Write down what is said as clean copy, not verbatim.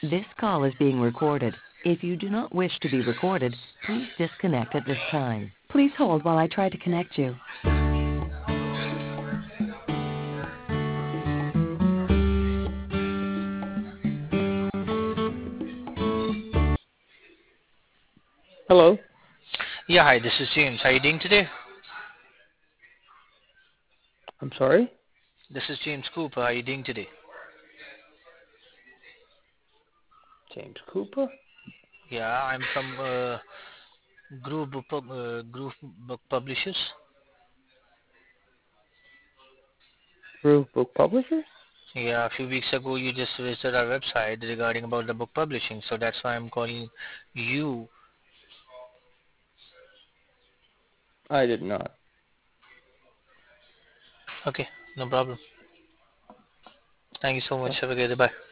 This call is being recorded. If you do not wish to be recorded, please disconnect at this time. Please hold while I try to connect you. Hello. Yeah, hi, this is James. How are you doing today? I'm sorry? This is James Cooper. How are you doing today? James Cooper? Yeah, I'm from Group Book Publishers. Groove Book Publishers? Yeah, a few weeks ago you just visited our website regarding about the book publishing, so that's why I'm calling you. I did not. Okay, no problem. Thank you so much. Okay. Have a good day. Bye.